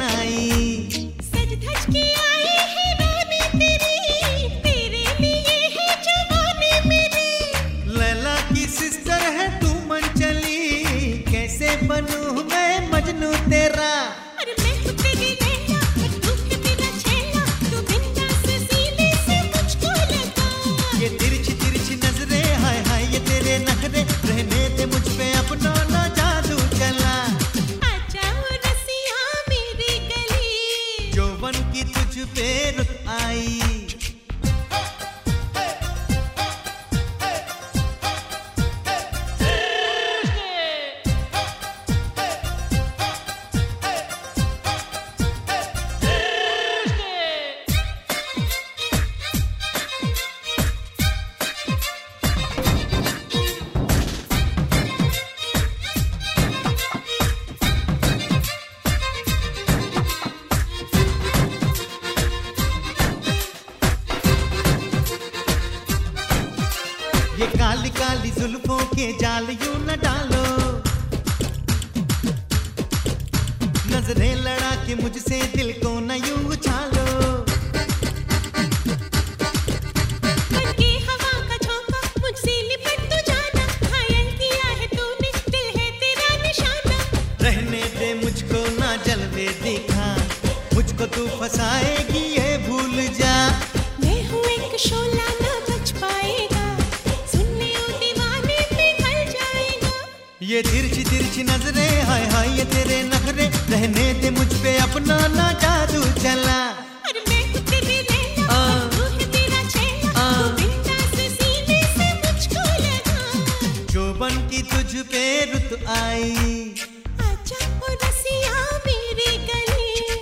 आई। सज धज के आई है रानी तेरी, तेरे लिए है जवानी मेरी। लैला की सिस्टर है तू मन चली, कैसे बनूं मैं मजनू तेरा। अरे मैं हूँ तेरी लैला और तू है मेरा छैला, तू बिंदास सीने से मुझको लगा। ये तिरछी तिरछी नजरें हाय हाय ये तेरे नखरे, रहने दे मुझ पे अपना ना जादू चला। आजा ओ रसिया मेरी गली, यौवन की तुझ पे रुत आई। ये काली काली जुल्फों के जाल यूं न डालो, नजरें लड़ा के मुझसे दिल को न यूं उछालो। मन की हवा का झोंका मुझसे लिपट तू जाना, घायल किया है तूने दिल है तेरा निशाना। रहने दे मुझको ना जलवे दिखा, मुझको तू फंसाएगी ये भूल जा। मैं हूँ एक शोला ना बच पाएगा, सुनने ओ दीवाने पिघल जाएगा। ये तिरछी तिरछी नजरें हाय हाय ये तेरे नखरे, रहने दे मुझ पे अपना ना जादू चला। अरे मैं हूँ तेरी लैला और तू है मेरा छैला, तू बिंदास सीने से मुझको लगा। यौवन की तुझ पे रुत आई। आजा ओ रसिया मेरी गली।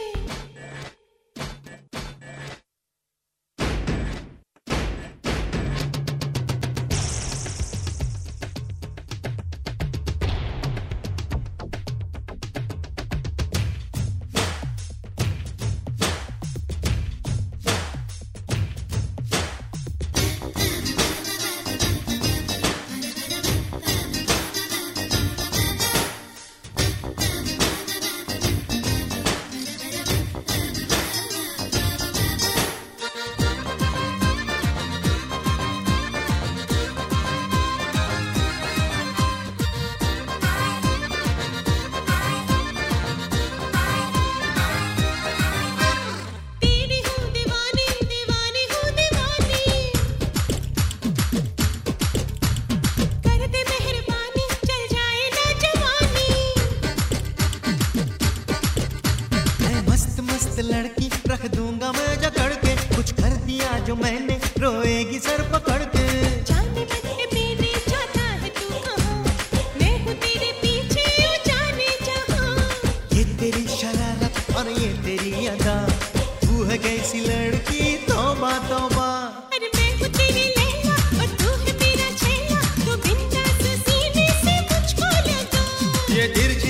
तेरी हूँ दीवानी, दीवानी हूँ दीवानी। कर दे मेहरबानी, चल जाए ना जवानी। मैं मस्त मस्त लड़की रख दूंगा मैं जकड़ के, कुछ कर दिया जो मैंने रोएगी सर पकड़ के। जाने मन है मेरे जाता है तू कहाँ, मैं हूँ तेरे पीछे ओ जाने जहाँ। ये तेरी शरारत और ये तेरी अदा, तू है कैसी लड़की तौबा तौबा। अरे मैं हूँ तेरी लैला और तू है मेरा छैला, तू बिंदास सीने से मुझको लगा। ये तिरछी